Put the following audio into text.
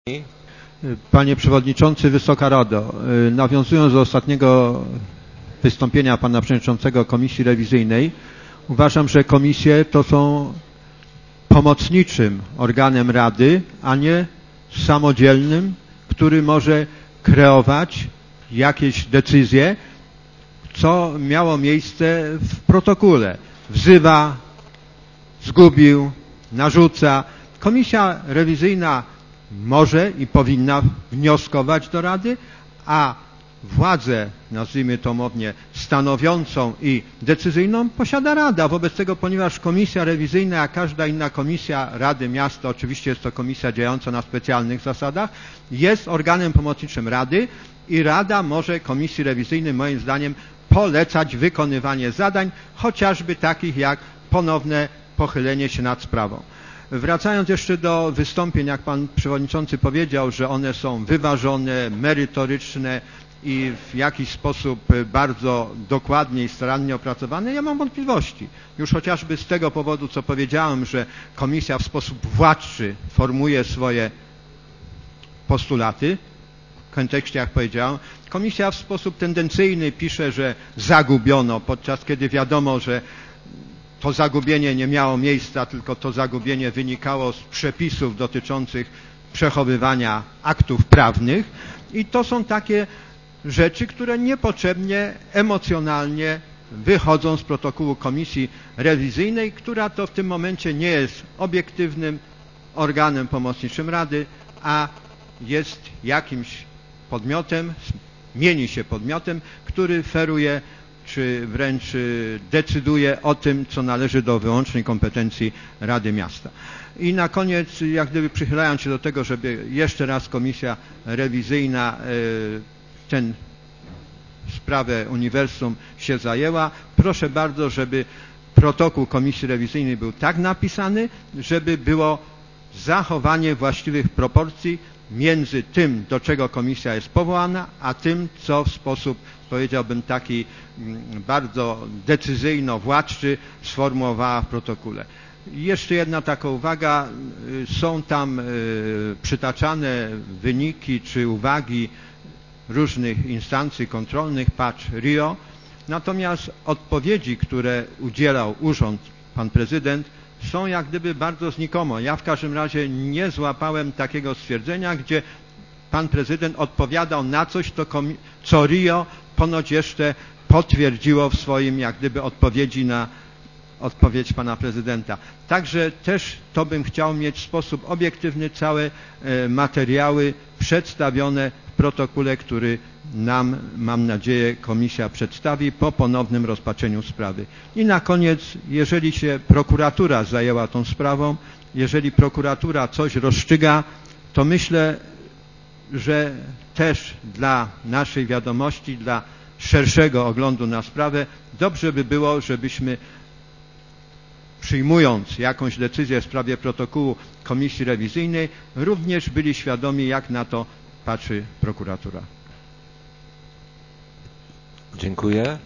Panie Przewodniczący, Wysoka Rado, nawiązując do ostatniego wystąpienia Pana Przewodniczącego Komisji Rewizyjnej, uważam, że komisje to są pomocniczym organem Rady, a nie samodzielnym, który może kreować jakieś decyzje, co miało miejsce w protokole. Wzywa, zgubił, narzuca. Komisja rewizyjna może i powinna wnioskować do Rady, a władzę, nazwijmy to modnie, stanowiącą i decyzyjną posiada Rada. Wobec tego, ponieważ komisja rewizyjna, jak każda inna komisja Rady Miasta, oczywiście jest to komisja działająca na specjalnych zasadach, jest organem pomocniczym Rady i Rada może komisji rewizyjnej, moim zdaniem, polecać wykonywanie zadań, chociażby takich jak ponowne pochylenie się nad sprawą. Wracając jeszcze do wystąpień, jak Pan Przewodniczący powiedział, że one są wyważone, merytoryczne i w jakiś sposób bardzo dokładnie i starannie opracowane, ja mam wątpliwości. Już chociażby z tego powodu, co powiedziałem, że komisja w sposób władczy formułuje swoje postulaty, w kontekście, jak powiedziałem, komisja w sposób tendencyjny pisze, że zagubiono, podczas kiedy wiadomo, że to zagubienie nie miało miejsca, tylko to zagubienie wynikało z przepisów dotyczących przechowywania aktów prawnych i to są takie rzeczy, które niepotrzebnie, emocjonalnie wychodzą z protokołu komisji rewizyjnej, która to w tym momencie nie jest obiektywnym organem pomocniczym Rady, a jest jakimś podmiotem, mieni się podmiotem, który feruje czy wręcz decyduje o tym, co należy do wyłącznej kompetencji Rady Miasta. I na koniec, jak gdyby przychylając się do tego, żeby jeszcze raz komisja rewizyjna sprawę uniwersum się zajęła, proszę bardzo, żeby protokół komisji rewizyjnej był tak napisany, żeby było zachowanie właściwych proporcji między tym, do czego komisja jest powołana, a tym, co w sposób, powiedziałbym, taki bardzo decyzyjno-władczy sformułowała w protokole. I jeszcze jedna taka uwaga, są tam przytaczane wyniki czy uwagi różnych instancji kontrolnych, patrz RIO, natomiast odpowiedzi, które udzielał urząd, pan prezydent, są jak gdyby bardzo znikomo. Ja w każdym razie nie złapałem takiego stwierdzenia, gdzie pan prezydent odpowiadał na coś, co RIO ponoć jeszcze potwierdziło w swoim jak gdyby odpowiedzi na odpowiedź pana prezydenta. Także też to bym chciał mieć w sposób obiektywny całe materiały przedstawione w protokole, który nam, mam nadzieję, komisja przedstawi po ponownym rozpatrzeniu sprawy. I na koniec, jeżeli się prokuratura zajęła tą sprawą, jeżeli prokuratura coś rozstrzyga, to myślę, że też dla naszej wiadomości, dla szerszego oglądu na sprawę, dobrze by było, żebyśmy przyjmując jakąś decyzję w sprawie protokołu komisji rewizyjnej, również byli świadomi, jak na to patrzy prokuratura. Dziękuję.